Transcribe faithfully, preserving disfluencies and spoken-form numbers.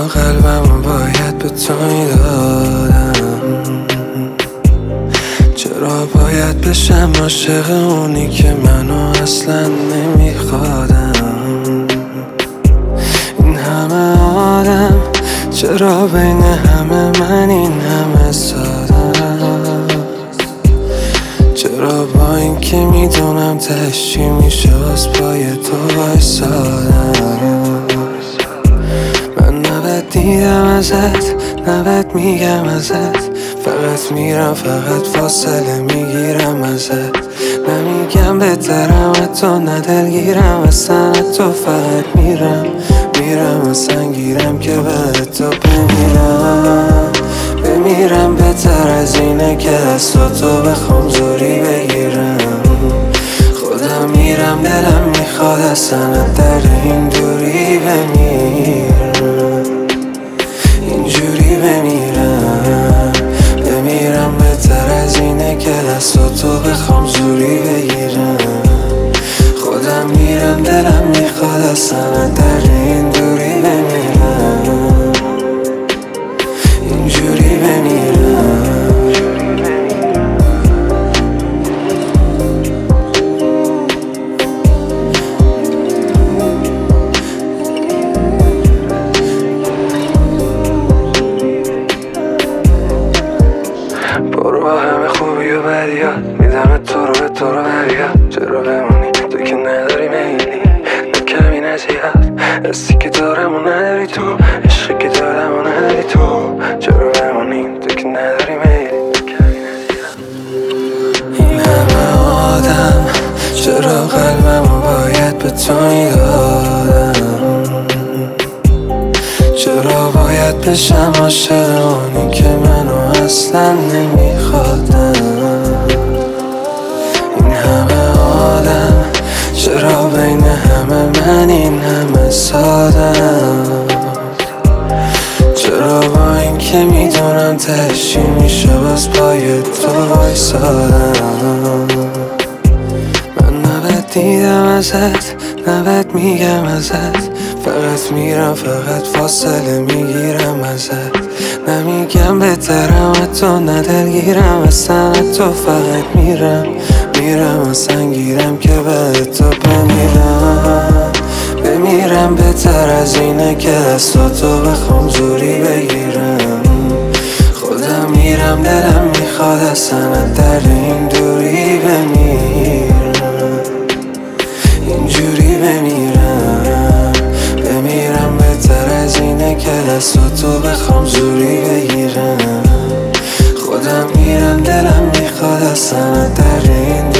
قلبمو باید به تو میدادم؟ چرا باید بشم عاشق اونی که منو اصلا نمیخوادم؟ این همه آدم چرا بین همه من این همه سادم؟ چرا با این که میدونم تهش چی میشه از پای تو وایسادم؟ من نباید دیدم ازت، نباید میگم ازت، فقط میرم فقط فاصله میگیرم ازت. نمیگم بهترم تو، نه دلگیرم اصلا تو، فقط میرم میرم اصلا گیرم که به تو بمیرم بمیرم. بهتر از اینه که دست تو بخوام زوری بگیرم. خودم میرم دلم میخواد اصلا در این دوری بمیرم، اینجوری بمیرم بمیرم. بهتر از اینه که دست تو بخوام زوری بگیرم. خودم میرم دلم میخواد اصلا در این دوری بمیرم، اینجوری بمیرم. برو با همه خوبی و بدیات میدم تو رو به تو رو برگرد. چرا بمونی تو که نداری میلی، نه کمی نزیاد، حسی که دارم و نداری تو، عشقی که دارم و نداری تو. چرا بمونی تو که نداری میلی. این همه آدم چرا قلبمو باید به تو میدادم؟ چرا باید بشم عاشق اونی که منو اصلا نمیخوادم؟ این همه آدم چرا بین همه من این همه سادم؟ چرا با این که میدونم تهش چی میشه باز پای تو وایسادم؟ من نباید دیدم ازت، نباید میگم ازت، فقط میرم فقط فاصله میگیرم ازت. نمیگم بهترم تو، نه دلگیرم اصلا تو، فقط میرم میرم اصلا گیرم که به تو بمیرم بمیرم. بهتر از اینه که دست تو بخوام زوری بگیرم. خودم میرم دلم میخواد اصلا در این دوری بمیرم، اینجوری بمیرم بمیرم. بهتر از اینه که دست تو بخوام زوری بگیرم. خودم میرم دلم میخواد اصلا در این